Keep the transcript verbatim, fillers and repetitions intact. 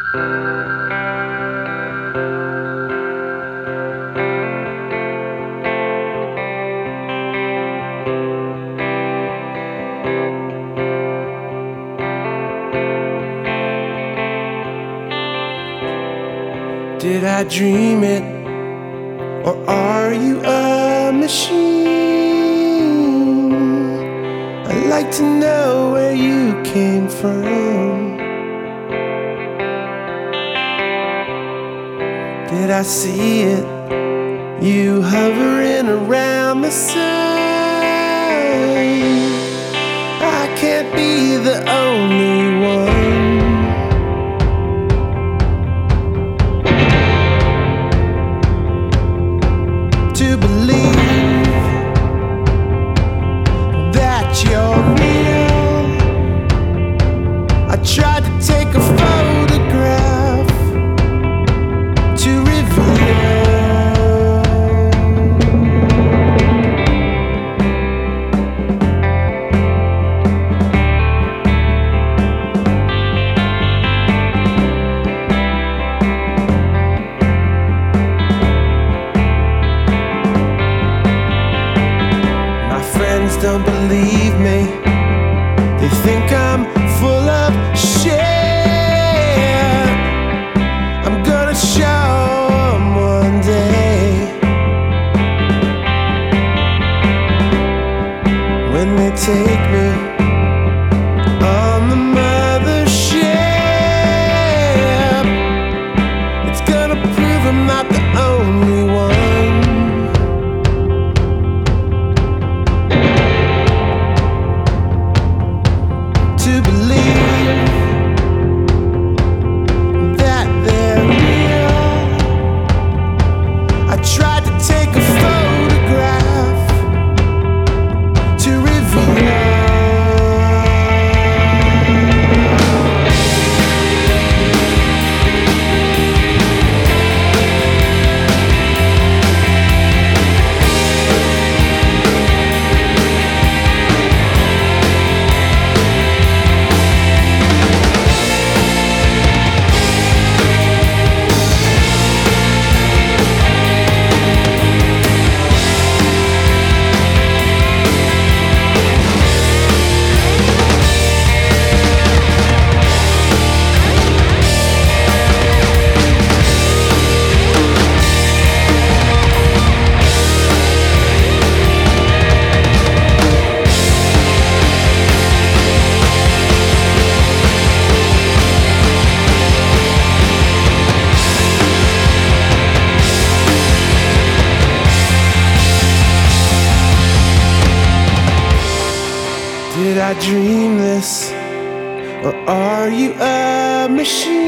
Did I dream it, or are you a machine? I'd like to know where you came from. Did I see it, you hovering around the sun? I can't be the only one to believe that you're real. I tried to take a photograph to reveal don't believe me. They think I'm full of shit. I'm gonna show them one day when they take me on the mothership. It's gonna prove I'm not the only one to believe that they're real. I tried to take a photograph to reveal Did I dream this, or are you a machine?